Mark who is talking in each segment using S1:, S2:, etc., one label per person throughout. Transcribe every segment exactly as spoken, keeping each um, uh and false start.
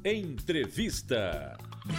S1: Entrevista.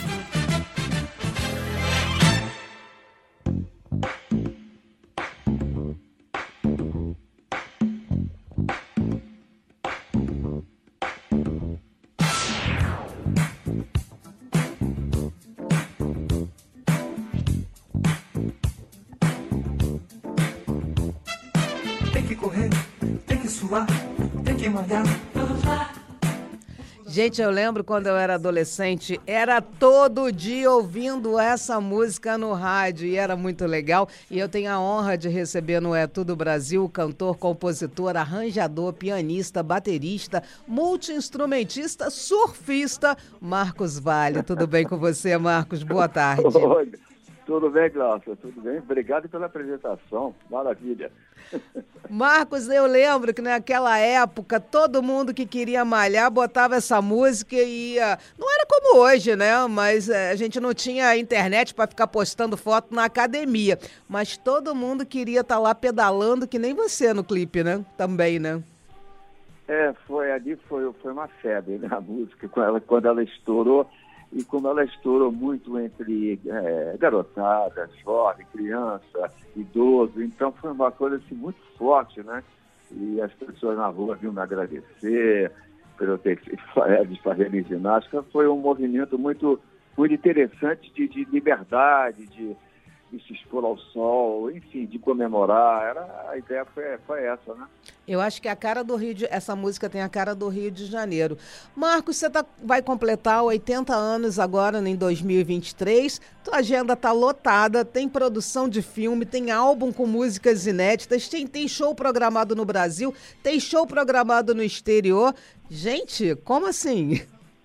S2: Tem que correr, tem que suar, tem que malhar. Vamos lá.
S3: Gente, eu lembro quando eu era adolescente, era todo dia ouvindo essa música no rádio e era muito legal. E eu tenho a honra de receber no É Tudo Brasil o cantor, compositor, arranjador, pianista, baterista, multi-instrumentista, surfista, Marcos Valle. Tudo bem com você, Marcos? Boa tarde.
S4: Oi, tudo bem, Glaucia? Tudo bem? Obrigado pela apresentação. Maravilha.
S3: Marcos, eu lembro que naquela época todo mundo que queria malhar botava essa música e ia... Não era como hoje, né? Mas é, a gente não tinha internet para ficar postando foto na academia. Mas todo mundo queria estar lá pedalando, que nem você no clipe, né? Também, né?
S4: É, foi ali, foi, foi uma febre, né? A música, quando ela, quando ela estourou. E como ela estourou muito entre é, garotada, jovem, criança, idoso, então foi uma coisa assim, muito forte, né? E as pessoas na rua vinham me agradecer por eu ter de fazer ginástica. Foi um movimento muito, muito interessante de, de liberdade, de, de se expor ao sol, enfim, de comemorar. Era, a ideia foi, foi essa, né?
S3: Eu acho que a cara do Rio de... essa música tem a cara do Rio de Janeiro. Marcos, você tá... vai completar oitenta anos agora, em dois mil e vinte e três. Tua agenda tá lotada, tem produção de filme, tem álbum com músicas inéditas, tem, tem show programado no Brasil, tem show programado no exterior. Gente, como assim?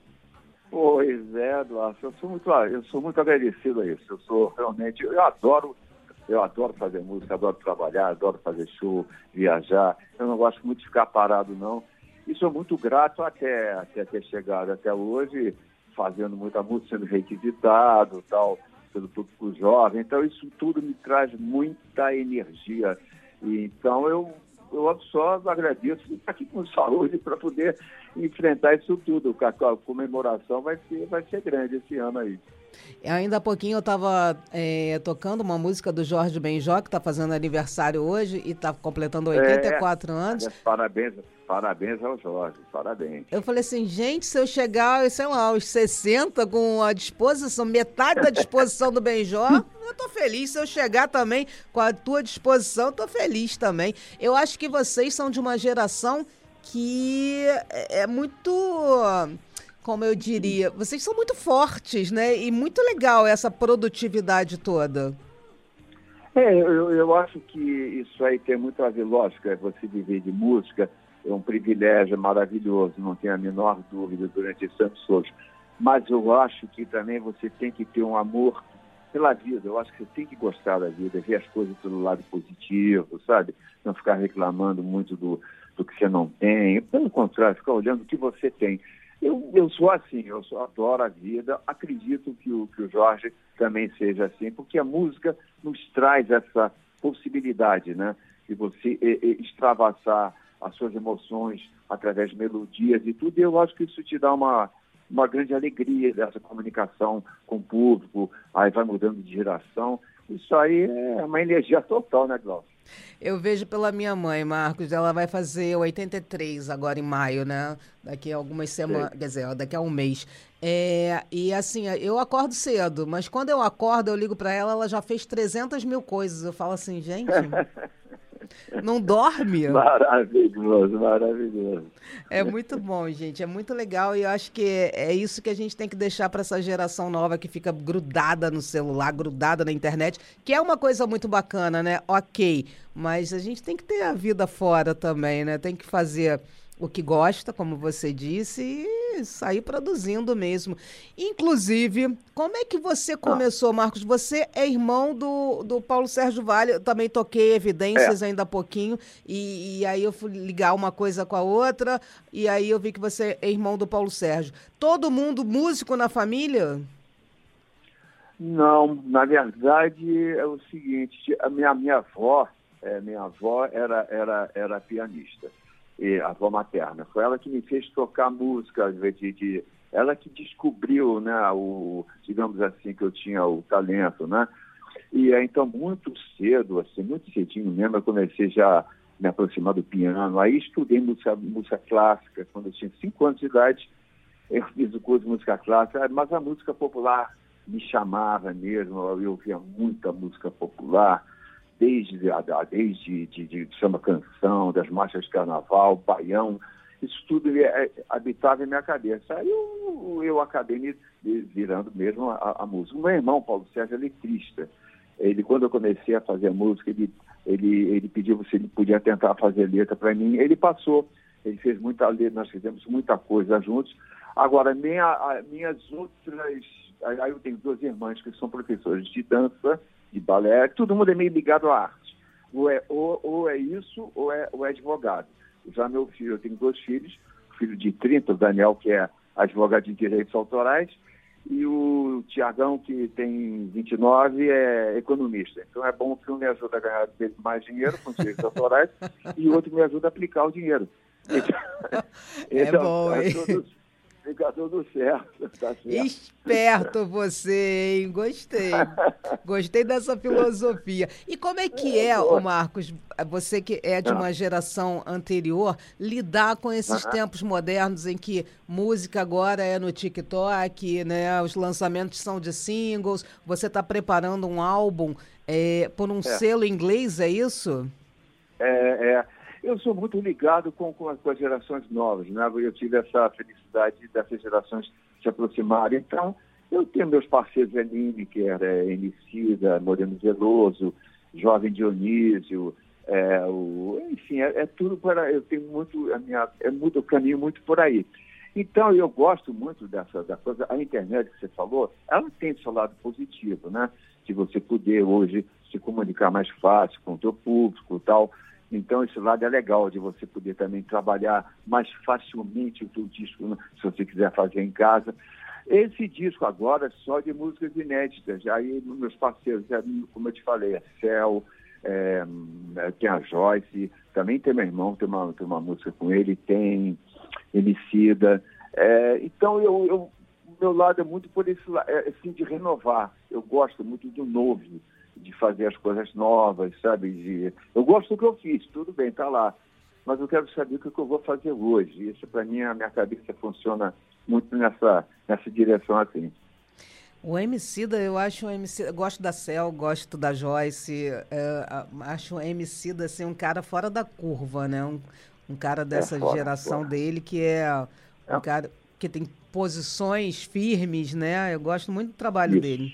S4: Pois é, Eduardo, eu sou muito, eu sou muito agradecido a isso. Eu sou realmente, eu adoro, eu adoro fazer música, adoro trabalhar, adoro fazer show, viajar. Eu não gosto muito de ficar parado, não. E sou muito grato até, até ter chegado até hoje, fazendo muita música, sendo requisitado, tal, pelo público jovem. Então isso tudo me traz muita energia. E, então eu Eu só agradeço estar aqui com saúde para poder enfrentar isso tudo. A comemoração vai ser, vai ser grande esse ano aí.
S3: Ainda há pouquinho eu estava é, tocando uma música do Jorge Benjó, que está fazendo aniversário hoje e está completando oitenta e quatro
S4: é,
S3: anos.
S4: Parabéns, parabéns ao Jorge, parabéns.
S3: Eu falei assim, gente, se eu chegar, sei lá, aos sessenta com a disposição, metade da disposição do Benjó, eu tô feliz. Se eu chegar também com a tua disposição, eu tô feliz também. Eu acho que vocês são de uma geração que é, é muito... Como eu diria, vocês são muito fortes, né? E muito legal essa produtividade toda.
S4: É, eu, eu acho que isso aí tem muito a ver, lógico, é você viver de música, é um privilégio maravilhoso, não tenho a menor dúvida durante esses anos todos. Mas eu acho que também você tem que ter um amor pela vida. Eu acho que você tem que gostar da vida, ver as coisas pelo lado positivo, sabe? Não ficar reclamando muito do, do que você não tem. Pelo contrário, ficar olhando o que você tem. Eu, eu sou assim, eu só adoro a vida, acredito que o, que o Jorge também seja assim, porque a música nos traz essa possibilidade, né, de você e, e, extravasar as suas emoções através de melodias e tudo, e eu acho que isso te dá uma, uma grande alegria dessa comunicação com o público, aí vai mudando de geração. Isso aí é uma energia total, né, Glaucia?
S3: Eu vejo pela minha mãe, Marcos, ela vai fazer oitenta e três agora em maio, né? Daqui a algumas semanas, quer dizer, daqui a um mês. É, e assim, eu acordo cedo, mas quando eu acordo, eu ligo para ela, ela já fez trezentas mil coisas. Eu falo assim, gente, não dorme?
S4: Maravilhoso, maravilhoso.
S3: É muito bom, gente, é muito legal e eu acho que é isso que a gente tem que deixar para essa geração nova que fica grudada no celular, grudada na internet, que é uma coisa muito bacana, né? Ok, mas a gente tem que ter a vida fora também, né? Tem que fazer o que gosta, como você disse, e sair produzindo mesmo. Inclusive, como é que você começou, Marcos? Você é irmão do, do Paulo Sérgio Valle, eu também toquei Evidências é. ainda há pouquinho, e, e aí eu fui ligar uma coisa com a outra, e aí eu vi que você é irmão do Paulo Sérgio. Todo mundo músico na família?
S4: Não, na verdade é o seguinte, a minha, minha avó, é, minha avó era, era, era pianista. e a avó materna. Foi ela que me fez tocar música, de, de, ela que descobriu, né, o, digamos assim, que eu tinha o talento, né? E então, muito cedo, assim, muito cedinho mesmo, eu comecei já a me aproximar do piano. Aí estudei música, música clássica, quando eu tinha cinco anos de idade, eu fiz o curso de música clássica, mas a música popular me chamava mesmo, eu ouvia muita música popular, desde, desde de, de, de samba-canção, das marchas de carnaval, baião, isso tudo é, habitava em minha cabeça. Aí eu, eu acabei me virando mesmo a, a música. O meu irmão, Paulo Sérgio, é letrista. Ele, quando eu comecei a fazer música, ele, ele, ele pediu se ele podia tentar fazer letra para mim. Ele passou, ele fez muita letra, nós fizemos muita coisa juntos. Agora, minha, a, minhas outras... Aí eu tenho duas irmãs que são professores de dança, de balé, todo mundo é meio ligado à arte. Ou é, ou, ou é isso, ou é, ou é advogado. Já meu filho, eu tenho dois filhos, o filho de trinta, o Daniel, que é advogado de direitos autorais, e o Tiagão, que tem vinte e nove, é economista. Então é bom que um me ajuda a ganhar mais dinheiro com direitos autorais e o outro me ajuda a aplicar o dinheiro. Então,
S3: é
S4: então,
S3: bom, hein?
S4: Todos, fica tudo certo, tá certo.
S3: Esperto você, hein? Gostei. Gostei dessa filosofia. E como é que é, ô Marcos, você que é de uma geração anterior, lidar com esses tempos modernos em que música agora é no TikTok, né? Os lançamentos são de singles, você está preparando um álbum é, por um é. selo inglês, é isso?
S4: É, é. Eu sou muito ligado com, com, as, com as gerações novas, né? Eu tive essa felicidade dessas gerações se aproximarem. Então, eu tenho meus parceiros, é Lineker, é Emicida, Moreno Veloso, Jovem Dionísio, é, o, enfim, é, é tudo para... Eu tenho muito... A minha, é muito, eu caminho muito por aí. Então, eu gosto muito dessa da coisa. A internet que você falou, ela tem seu lado positivo, né? De você poder hoje se comunicar mais fácil com o teu público e tal. Então, esse lado é legal, de você poder também trabalhar mais facilmente o teu disco, se você quiser fazer em casa. Esse disco agora é só de músicas inéditas. Aí, meus parceiros, como eu te falei, a Cel, é, tem a Joyce, também tem meu irmão, tem uma, tem uma música com ele, tem Emicida. É, então, eu, eu, o meu lado é muito por esse lado, é, assim, de renovar. Eu gosto muito do novo, de fazer as coisas novas, sabe? De... Eu gosto do que eu fiz, tudo bem, tá lá. Mas eu quero saber o que eu vou fazer hoje. Isso, para mim, a minha cabeça funciona muito nessa, nessa direção assim.
S3: O Emicida, eu acho o Emicida, gosto da Cel, gosto da Joyce, é, acho o Emicida assim, um cara fora da curva, né? Um, um cara dessa é fora, geração fora. dele que é um é. cara que tem posições firmes, né? Eu gosto muito do trabalho Isso. dele.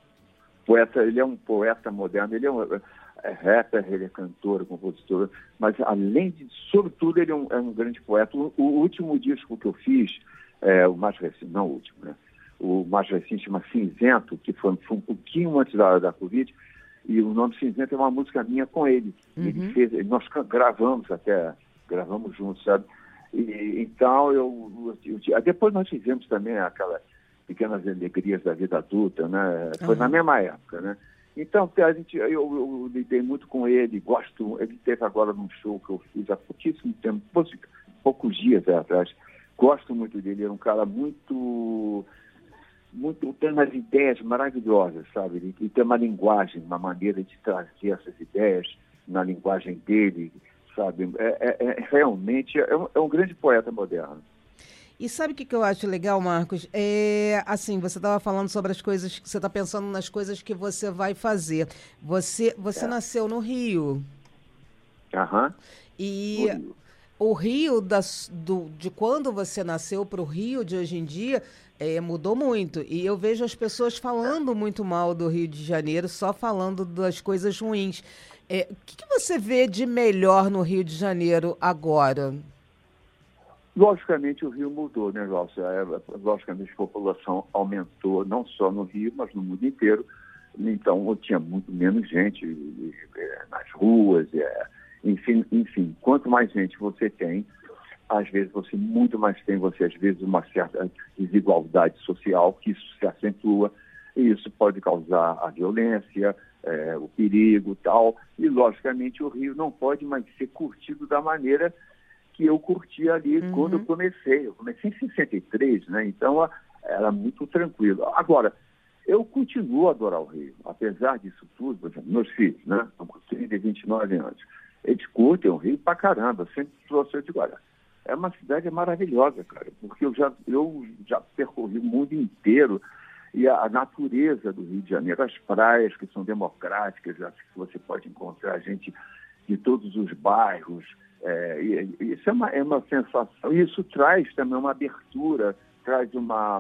S4: Poeta, ele é um poeta moderno, ele é um é rapper, ele é cantor, compositor, mas além de, sobretudo, ele é um, é um grande poeta. O, o último disco que eu fiz, é, o mais recente, não o último, né? O mais recente chama Cinzento, que foi, foi um pouquinho antes da, da Covid, e o nome Cinzento é uma música minha com ele. Uhum. Ele fez, nós gravamos até, gravamos juntos, sabe? E, então, eu, eu, eu, depois nós fizemos também aquela Pequenas Alegrias da Vida Adulta, né? Foi uhum. na mesma época, né? Então, a gente, eu, eu lidei muito com ele, gosto, ele teve agora num show que eu fiz há pouquíssimo tempo, poucos dias atrás, gosto muito dele, ele é um cara muito, muito, tem umas ideias maravilhosas, sabe? Ele, ele tem uma linguagem, uma maneira de trazer essas ideias na linguagem dele, sabe? É, é, é realmente, é um, é um grande poeta moderno.
S3: E sabe o que, que eu acho legal, Marcos? É, assim, você estava falando sobre as coisas, você está pensando nas coisas que você vai fazer. Você, você é. nasceu no Rio.
S4: Aham.
S3: E Rio. o Rio, das, do, de quando você nasceu para o Rio de hoje em dia, é, mudou muito. E eu vejo as pessoas falando muito mal do Rio de Janeiro, só falando das coisas ruins. É, o que, que você vê de melhor no Rio de Janeiro agora?
S4: Logicamente o Rio mudou, né, Glaucia? Logicamente a população aumentou, não só no Rio, mas no mundo inteiro. Então tinha muito menos gente nas ruas, enfim, enfim. Quanto mais gente você tem, às vezes você muito mais tem, você às vezes uma certa desigualdade social, que isso se acentua, e isso pode causar a violência, é, o perigo e tal. E logicamente o Rio não pode mais ser curtido da maneira que eu curti ali
S3: Uhum.
S4: quando eu comecei. Eu comecei em sessenta e três, né? Então a, era muito tranquilo. Agora, eu continuo a adorar o Rio, apesar disso tudo. Por exemplo, meus filhos, né? Estão com trinta e vinte e nove anos. Eles curtem o Rio pra caramba. Eu sempre trouxe, eu digo, olha, é uma cidade maravilhosa, cara, porque eu já, eu já percorri o mundo inteiro e a, a natureza do Rio de Janeiro, as praias que são democráticas, acho que você pode encontrar gente de todos os bairros, é, e, e isso é uma, é uma sensação. E isso traz também uma abertura, traz uma,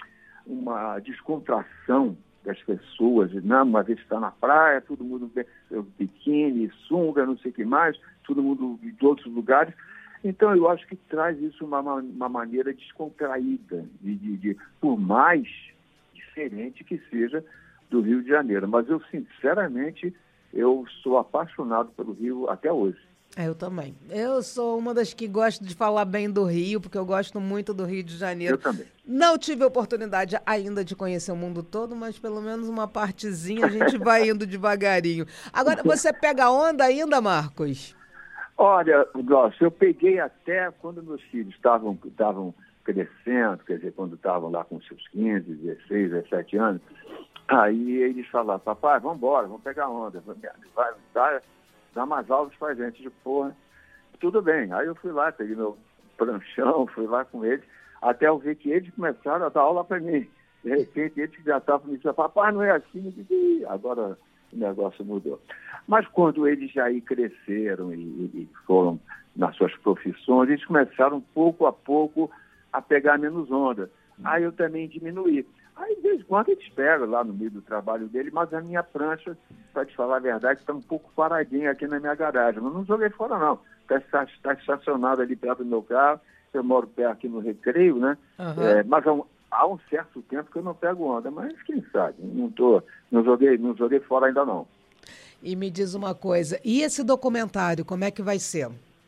S4: uma descontração das pessoas, né? Uma vez que está na praia, todo mundo biquíni, sunga, não sei o que mais, todo mundo de outros lugares. Então, eu acho que traz isso uma, uma maneira descontraída, de, de, de, por mais diferente que seja do Rio de Janeiro. Mas eu, sinceramente, eu sou apaixonado pelo Rio até hoje.
S3: É, eu também. Eu sou uma das que gosto de falar bem do Rio, porque eu gosto muito do Rio de Janeiro.
S4: Eu também.
S3: Não tive a oportunidade ainda de conhecer o mundo todo, mas pelo menos uma partezinha a gente vai indo devagarinho. Agora, você pega onda ainda, Marcos?
S4: Olha, Glaucio, eu peguei até quando meus filhos estavam estavam crescendo, quer dizer, quando estavam lá com seus quinze, dezesseis, dezessete anos, aí eles falavam, papai, vamos embora, vamos pegar onda, vai, vai, dá umas aulas pra gente. De porra, tudo bem. Aí eu fui lá, peguei meu pranchão, fui lá com eles, até eu ver que eles começaram a dar aula para mim. De repente, eles já estavam me dizendo, papai, não é assim, eu disse, agora o negócio mudou. Mas quando eles já aí cresceram e, e foram nas suas profissões, eles começaram pouco a pouco a pegar menos onda. Aí eu também diminuí. Aí, de vez em quando, eles pegam lá no meio do trabalho dele, mas a minha prancha, para te falar a verdade, está um pouco paradinha aqui na minha garagem. Eu não joguei fora, não. Está tá estacionado ali perto do meu carro. Eu moro perto aqui no Recreio, né?
S3: Uhum.
S4: É, mas há um, há um certo tempo que eu não pego onda. Mas quem sabe? Não, tô, não, joguei, não joguei fora ainda, não.
S3: E me diz uma coisa, e esse documentário, como é que vai ser?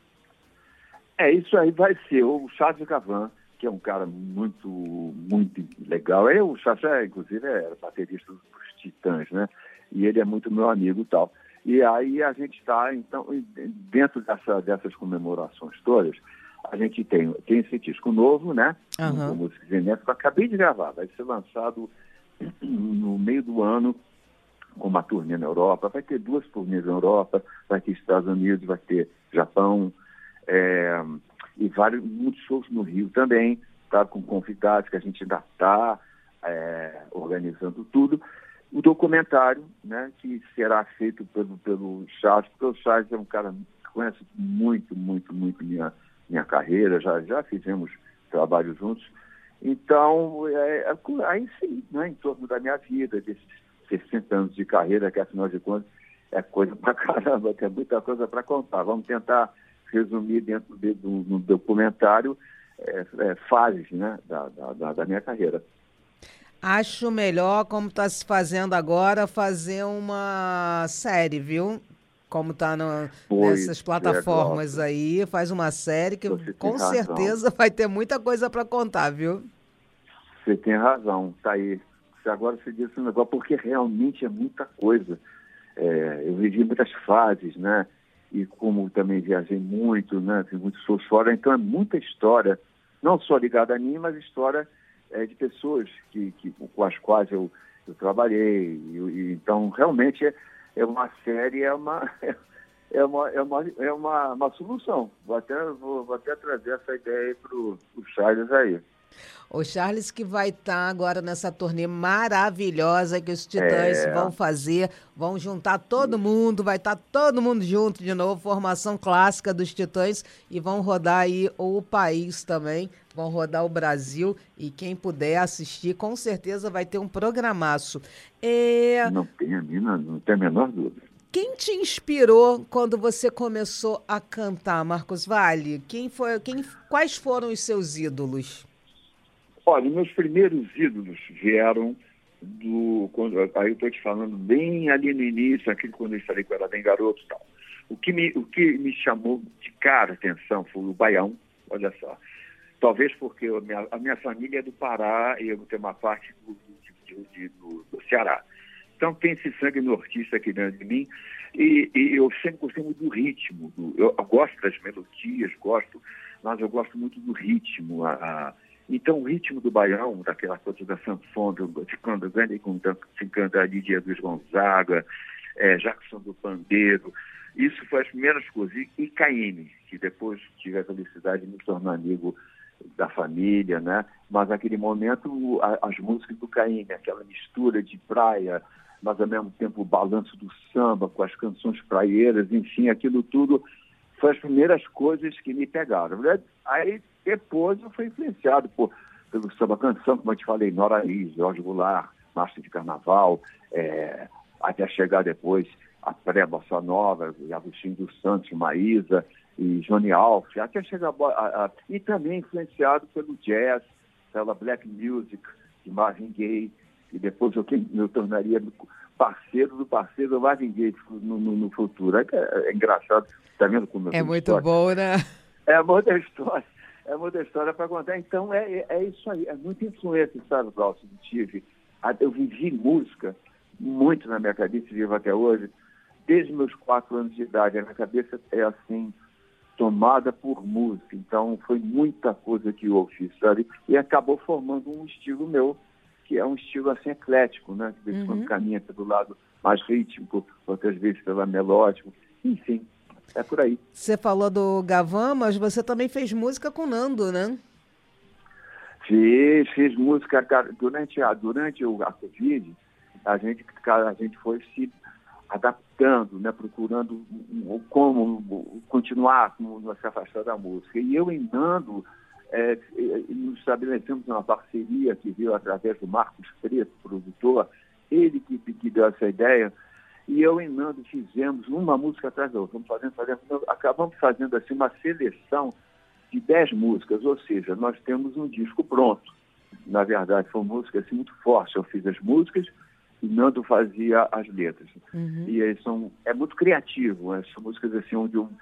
S4: É, isso aí vai ser o Charles Gavan, que é um cara muito, muito legal. Eu, o Chacha, é, inclusive, é baterista dos Titãs, né? E ele é muito meu amigo e tal. E aí a gente está, então, dentro dessa, dessas comemorações todas, a gente tem, tem esse disco novo, né?
S3: Uhum.
S4: Com música genética, eu acabei de gravar, vai ser lançado no meio do ano, com uma turnê na Europa. Vai ter duas turnês na Europa, vai ter Estados Unidos, vai ter Japão, é, e vários, muitos shows no Rio também, tá? Com convidados que a gente ainda está é, organizando tudo. O documentário, né, que será feito pelo, pelo Charles, porque o Charles é um cara que conhece muito, muito, muito minha, minha carreira, já, já fizemos trabalho juntos. Então, é, é, aí sim, né, em torno da minha vida, desses sessenta anos de carreira, que afinal de contas é coisa pra caramba, tem muita coisa para contar. Vamos tentar resumir dentro de, do, do documentário é, é, fases, né, da, da, da minha carreira.
S3: Acho melhor, como está se fazendo agora, fazer uma série, viu? Como está nessas plataformas
S4: é,
S3: aí, faz uma série que
S4: Você
S3: com
S4: tem
S3: certeza
S4: razão.
S3: vai ter muita coisa para contar, viu?
S4: Você tem razão, tá aí. Agora você disse um negócio, porque realmente é muita coisa. É, eu vivi muitas fases, né? E como também viajei muito, né? Fiz muitos shows fora, então é muita história, não só ligada a mim, mas história é, de pessoas que, que, com as quais eu, eu trabalhei. E, e, então, realmente, é, é uma série, é uma, é uma, é uma, é uma, uma solução. Vou até, vou, vou até trazer essa ideia para o Charles aí.
S3: O Charles que vai estar agora nessa turnê maravilhosa que os Titãs
S4: É...
S3: vão fazer, vão juntar todo mundo, vai estar todo mundo junto de novo, formação clássica dos Titãs, e vão rodar aí o país também, vão rodar o Brasil, e quem puder assistir, com certeza vai ter um programaço. É...
S4: Não tem a mina, não tem a menor dúvida.
S3: Quem te inspirou quando você começou a cantar, Marcos Valle? Quem foi, quem, quais foram os seus ídolos?
S4: Olha, meus primeiros ídolos vieram do... Quando, aí eu estou te falando bem ali no início, aquele quando eu falei que eu era bem garoto e tal. O que, me, o que me chamou de cara atenção foi o Baião, olha só. Talvez porque a minha, a minha família é do Pará e eu tenho uma parte do, de, de, do, do Ceará. Então tem esse sangue nortista aqui dentro de mim. E, e eu sempre gostei muito do ritmo. Do, eu, eu gosto das melodias, gosto, mas eu gosto muito do ritmo. A, a, então, o ritmo do baião, daquela coisa da sanfona, de quando ganhei com se canta ali de Luiz Gonzaga, é, Jackson do Pandeiro, isso foi as primeiras coisas. E, e Caymmi, que depois tive a felicidade de me tornar amigo da família, né? Mas naquele momento, a, as músicas do Caymmi, aquela mistura de praia, mas ao mesmo tempo o balanço do samba com as canções praieiras, enfim, aquilo tudo foi as primeiras coisas que me pegaram. Aí depois eu fui influenciado por, pelo samba-canção, como eu te falei, Nora Lis, Jorge Goulart, Marcha de Carnaval, é, até chegar depois a pré-bossa nova, Agostinho dos Santos, Maísa e Johnny Alf, até chegar a, a, a, e também influenciado pelo jazz, pela black music de Marvin Gaye, e depois eu me tornaria parceiro do parceiro do Marvin Gaye no, no, no futuro. É, é engraçado, tá vendo como eu
S3: É muito
S4: história?
S3: bom, né?
S4: É muita história, é muita história para contar. Então é, é, é isso aí, é muita influência, sabe, Glaucio, que tive. Eu vivi música muito na minha cabeça, vivo até hoje, desde meus quatro anos de idade. A minha cabeça é assim, tomada por música. Então foi muita coisa que eu fiz, sabe? E acabou formando um estilo meu, que é um estilo assim eclético, né? Que de vez em quando caminha pelo lado mais rítmico, outras vezes pelo melódico. Enfim, é por aí.
S3: Você falou do Gavan, mas você também fez música com o Nando, né?
S4: Fiz, fiz música, cara, durante a, durante a Covid, a gente, cara, a gente foi se adaptando, né? Procurando como continuar, como se afastar da música. E eu e Nando, É, nos estabelecemos uma parceria que veio através do Marcos Preto, produtor, ele que, que deu essa ideia, e eu e Nando fizemos uma música atrás da outra, fazendo, fazendo, acabamos fazendo assim, uma seleção de dez músicas, ou seja, nós temos um disco pronto. Na verdade, foi uma música assim, muito forte, eu fiz as músicas e Nando fazia as letras. Uhum. E aí são, é muito criativo, né? São músicas assim, onde eu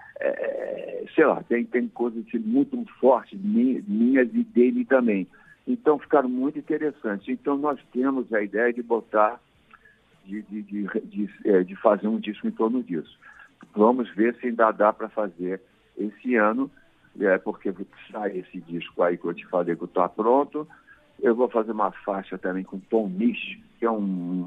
S4: É, sei lá, tem, tem coisas assim, muito fortes, minhas e dele também. Então, ficaram muito interessantes. Então, nós temos a ideia de botar, de, de, de, de, de fazer um disco em torno disso. Vamos ver se ainda dá para fazer esse ano, é, porque sai esse disco aí que eu te falei que está pronto. Eu vou fazer uma faixa também com Tom Misch, que é um,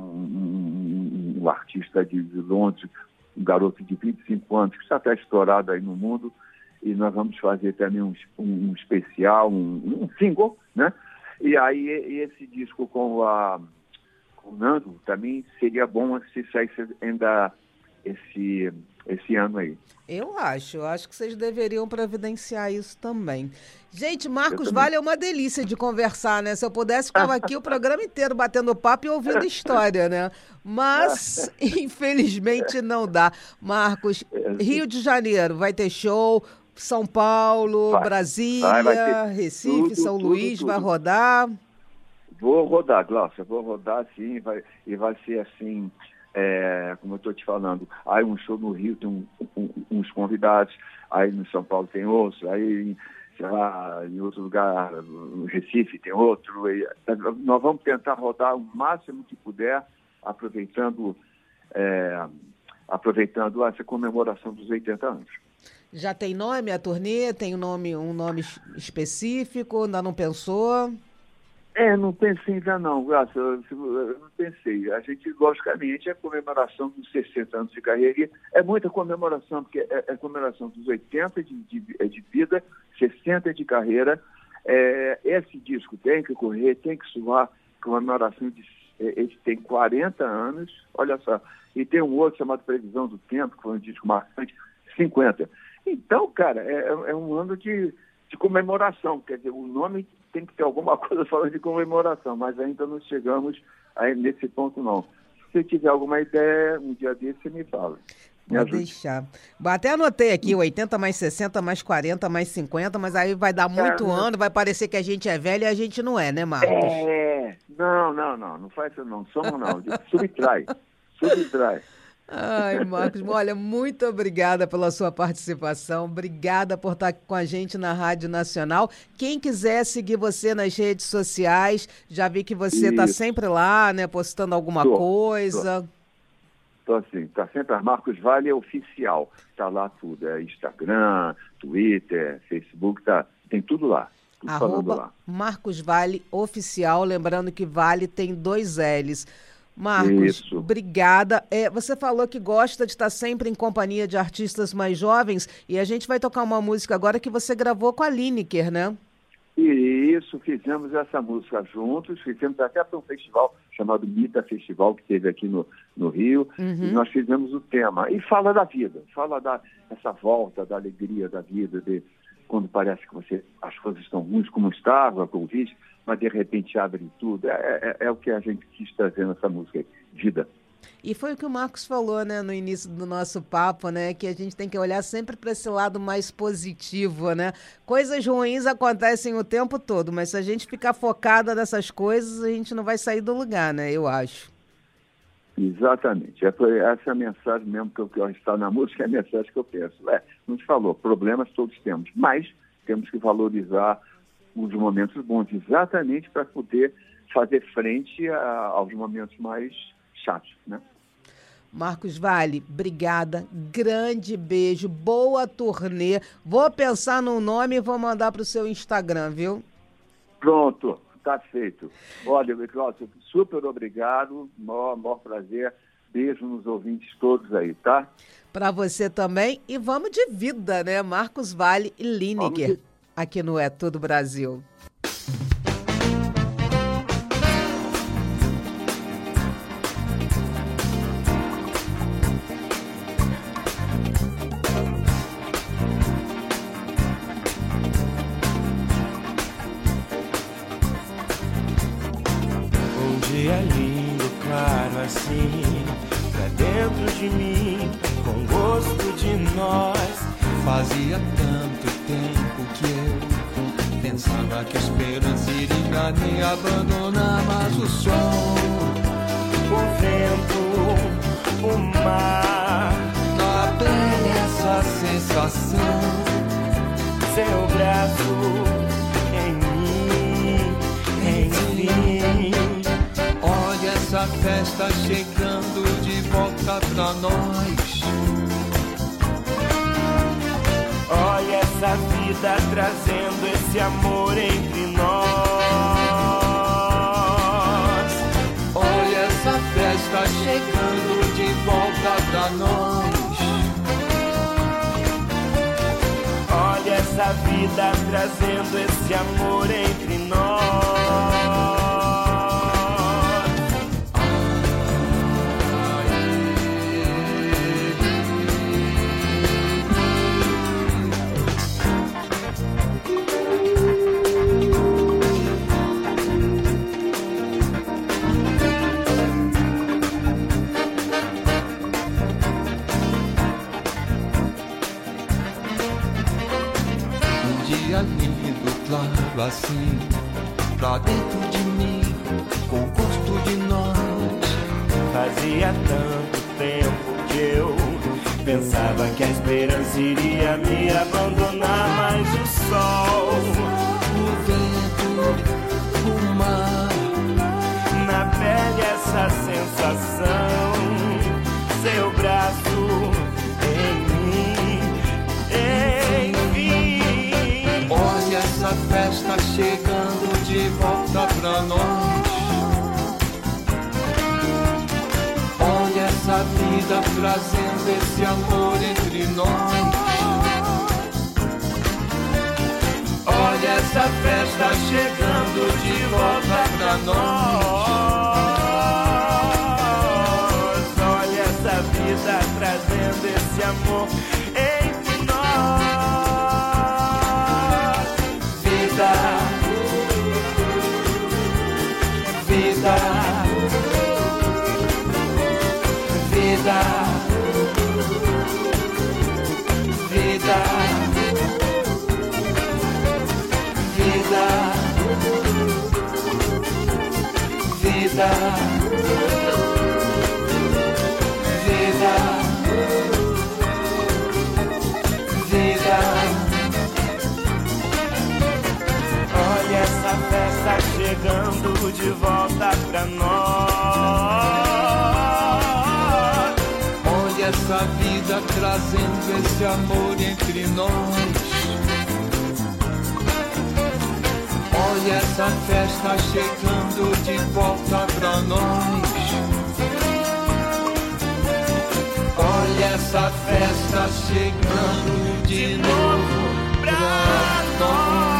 S4: um, um artista de Londres, um garoto de vinte e cinco anos, que já está estourado aí no mundo, e nós vamos fazer também um, um, um especial, um, um single, né? E aí esse disco com, a, com o Nando também seria bom se saísse ainda esse, esse ano aí.
S3: Eu acho, eu acho que vocês deveriam providenciar isso também. Gente, Marcos Valle é uma delícia de conversar, né? Se eu pudesse, ficava aqui o programa inteiro batendo papo e ouvindo história, né? Mas, infelizmente, não dá. Marcos, Rio de Janeiro vai ter show, São Paulo, vai, Brasília, vai, vai Recife, tudo, São tudo, Luís, tudo. Vai rodar?
S4: Vou rodar, Glaucia, vou rodar sim, vai, e vai ser assim... É, como eu estou te falando, aí um show no Rio tem um, um, uns convidados, aí no São Paulo tem outros, aí sei lá, em outro lugar, no Recife tem outro. E, nós vamos tentar rodar o máximo que puder, aproveitando, é, aproveitando essa comemoração dos oitenta anos.
S3: Já tem nome a turnê? Tem um nome, um nome específico? Ainda não pensou?
S4: É, não pensei ainda não, Graça, eu, eu não pensei. A gente, logicamente, é a comemoração dos sessenta anos de carreira. É muita comemoração, porque é, é comemoração dos oitenta de, de, de vida, sessenta de carreira. É, esse disco tem que correr, tem que soar, comemoração de... Ele tem quarenta anos, olha só. E tem um outro chamado Previsão do Tempo, que foi um disco marcante, cinquenta. Então, cara, é, é um ano de, de comemoração. Quer dizer, o nome... tem que ter alguma coisa falando de comemoração, mas ainda não chegamos aí nesse ponto, não. Se você tiver alguma ideia, um dia desse, você me fala. Me
S3: Pode deixar. Até anotei aqui, oitenta mais sessenta mais quarenta mais cinquenta, mas aí vai dar muito é, ano, vai parecer que a gente é velho e a gente não é, né, Marcos?
S4: É, não, não, não, não faz isso não, somos não, subtrai, subtrai.
S3: Ai, Marcos, olha, muito obrigada pela sua participação, obrigada por estar com a gente na Rádio Nacional. Quem quiser seguir você nas redes sociais, já vi que você está sempre lá, né, postando alguma tô, coisa.
S4: Então, assim, tá sempre a Marcos Valle é oficial. Tá lá tudo. É Instagram, Twitter, Facebook, tá, tem tudo lá. Tudo falando
S3: Arroba
S4: lá.
S3: Marcos Valle Oficial. Lembrando que Vale tem dois L's. Marcos,
S4: Isso.
S3: obrigada. É, você falou que gosta de estar sempre em companhia de artistas mais jovens e a gente vai tocar uma música agora que você gravou com a Lineker, né?
S4: E isso, fizemos essa música juntos, fizemos até para um festival chamado Mita Festival, que teve aqui no, no Rio,
S3: Uhum.
S4: e nós fizemos o tema. E fala da vida, fala da essa volta, da alegria da vida, de quando parece que você, as coisas estão ruins, como estava, como Covid, mas de repente abre tudo. É, é, é o que a gente quis trazer nessa música aí, vida.
S3: E foi o que o Marcos falou, né, no início do nosso papo, né, que a gente tem que olhar sempre para esse lado mais positivo, né? Coisas ruins acontecem o tempo todo, mas se a gente ficar focada nessas coisas, a gente não vai sair do lugar, né, eu acho.
S4: Exatamente. É, essa é a mensagem mesmo que, eu, que está na música, é a mensagem que eu penso. É, não te falou, problemas todos temos, mas temos que valorizar os momentos bons, exatamente para poder fazer frente a, aos momentos mais chatos, né?
S3: Marcos Valle, obrigada, grande beijo, boa turnê. Vou pensar no nome e vou mandar para o seu Instagram, viu?
S4: Pronto, tá feito. Olha, Cláudio, super obrigado, maior, maior prazer. Beijo nos ouvintes todos aí, tá?
S3: Para você também. E vamos de vida, né? Marcos Valle e Lineker, aqui no É Tudo Brasil.
S1: Dia lindo, claro assim, pra dentro de mim, com gosto de nós.
S2: Fazia tanto tempo que eu pensava que a esperança iria me abandonar, mas o sol,
S1: O vento, o mar,
S2: na pele essa sensação,
S1: seu braço em mim, enfim.
S2: olha essa festa chegando de volta pra nós.
S1: Olha essa vida trazendo esse amor entre nós.
S2: Olha essa festa chegando de volta pra nós.
S1: Olha essa vida trazendo esse amor entre nós.
S2: Lindo, claro assim, pra dentro de mim, com gosto de nós.
S1: Fazia tanto tempo que eu pensava que a esperança iria me abandonar, mas o sol,
S2: O vento, o mar,
S1: na pele essa sensação, seu braço em mim, enfim.
S2: olha essa festa chegando de volta pra nós. Olha essa vida trazendo esse amor entre nós. Olha essa festa chegando de volta pra nós.
S1: Olha essa vida trazendo esse amor entre nós.
S2: Vida, vida, vida, vida, vida, vida, vida, vida.
S1: Olha essa festa chegando de volta pra nós.
S2: essa vida trazendo esse amor entre nós. Olha essa festa chegando de volta pra nós. Olha essa festa chegando de novo pra nós.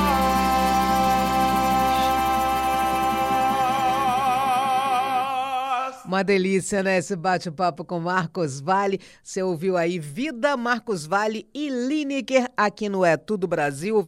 S3: Uma delícia, né? Esse bate-papo com Marcos Valle. Você ouviu aí Vida, Marcos Valle e Lineker aqui no É Tudo Brasil.